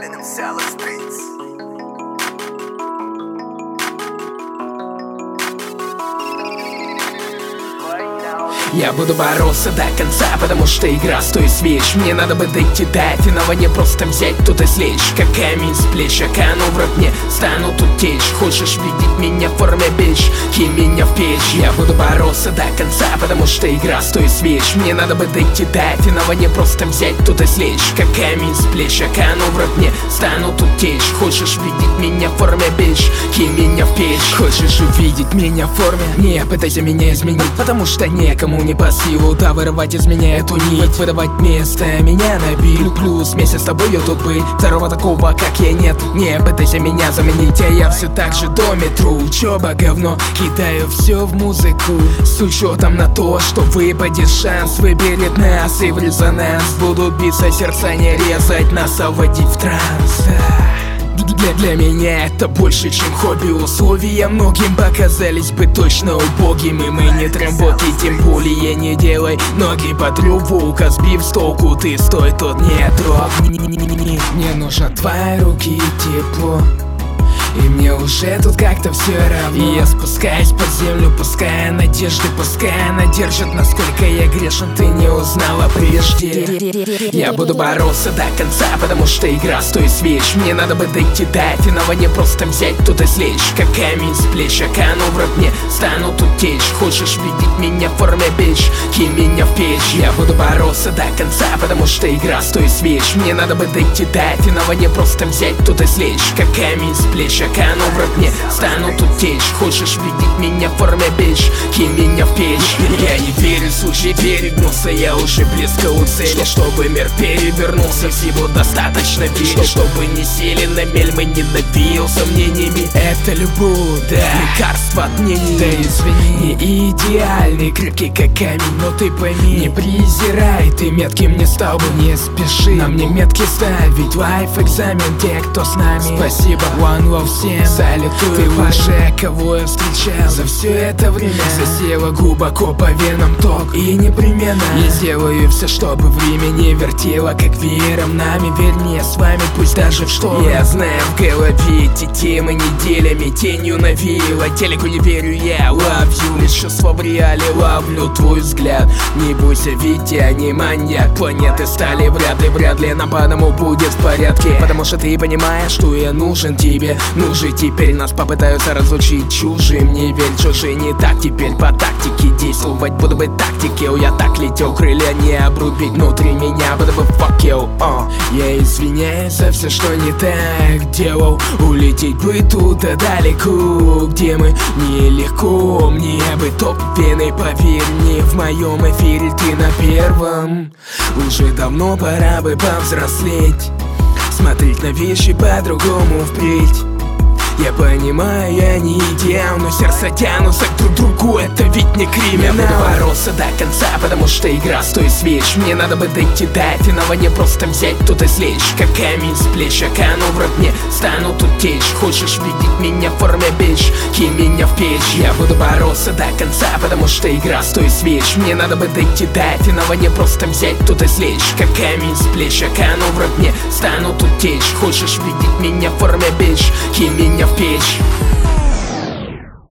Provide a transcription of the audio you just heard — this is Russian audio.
Platinum Sellers Beats. Я буду бороться до конца, потому что игра стоит свеч. Мне надо бы дойти до финала, не просто взять тут и слечь. Как камень с плеч, а кану в рот мне стану тут течь. Хочешь видеть меня в форме бич, кинь меня в печь. Я буду бороться до конца, потому что игра стоит свеч. Мне надо бы дойти до финала, не просто взять тут и слечь. Как камень с плеч, а кану в рот мне стану тут течь. Хочешь видеть меня в форме бич, кинь меня в печь. Хочешь увидеть меня в форме? Не пытайся меня изменить, потому что некому не по силу, да, вырывать из меня эту нить, выдавать место меня на бит. Плюс вместе с тобой тут быть, второго такого как я нет. Не пытайся меня заменить, а я все так же до метро. Учеба говно, кидаю все в музыку, с учетом на то, что выпадет шанс. Выберет нас и в резонанс будут биться сердца, не резать нас, а вводить в транс. Для меня это больше, чем хобби. Условия многим показались бы точно убогими. Мы не трамботи, тем более не делай ноги под рювука. Сбив с толку, ты стой, тут не трогни. Мне нужно твои руки и тепло, и мне уже тут как-то все равно. И я спускаюсь под землю, пуская надежды, пускай она держит. Насколько я грешен, ты не узнала прежде. Я буду бороться до конца, потому что игра стоит свеч. Мне надо бы дойти до финала, не просто взять тут и слечь. Как камень с плеч, а кану в рот мне стану тут течь. Хочешь видеть меня в форме бич, кинь меня в печь. Я буду бороться до конца, потому что игра стоит свеч. Мне надо бы дойти до финала, не просто взять тут и слечь. Как камень с плеч, а кану в рот мне стану тут течь. Хочешь видеть меня в форме бич, кинь меня в печь. Я не верю, случай перегнулся, я уже близко у цели. Чтобы мир перевернулся, всего достаточно верить. Чтобы не сели на мель, мы не набил сомнениями. Это любовь, да, лекарство от мнений. Да извини, не идеальный, крепкий как камень, но ты пойми, не презирай, ты метким не стал бы. Не спеши на мне метки ставить, лайф экзамен, те, кто с нами. Спасибо, one love всем, салютую. Ты лучшая, кого я встречал за все это время. Засела глубоко по венам ток, и непременно я сделаю все, чтобы время не вертело, как веером нами. Верь мне, с вами пусть даже в шторм. Я знаю, в голове эти темы неделями тенью навеяло. Телеку не верю, я love you. Меньшинство в реале, ловлю твой взгляд. Не бойся, ведь я не маньяк. Планеты стали вряд ли нам по одному будет в порядке. Потому что ты понимаешь, что я нужен тебе. Ну же, теперь нас попытаются разлучить чужим. Не верь, чужие не так, теперь по тактике действовать буду бы тактике. Я так летел, крылья не обрубить внутри меня, буду бы fuck you. Я извиняюсь за все, что не так делал. Улететь бы туда далеко, где мы нелегко. Мне бы топ-вены, поверь мне, в моем эфире ты на первом. Уже давно пора бы повзрослеть, смотреть на вещи по-другому впредь. Я понимаю, я не идеал, но сердце тянутся к друг другу, это ведь не криминал. Я буду бороться до конца, потому что игра стоит свеч. Мне надо бы дойти до финала, не просто взять тут и слечь. Как камень с плеч, а кану в рот мне стану тут течь. Хочешь видеть меня в форме бич, кинь меня в печь. Я буду бороться до конца, потому что игра стоит свеч. Мне надо бы дойти до финала, не просто взять тут и слечь. Как камень с плеч, а кану в рот мне стану тут течь. Хочешь видеть меня в форме бич, кинь меня в печь.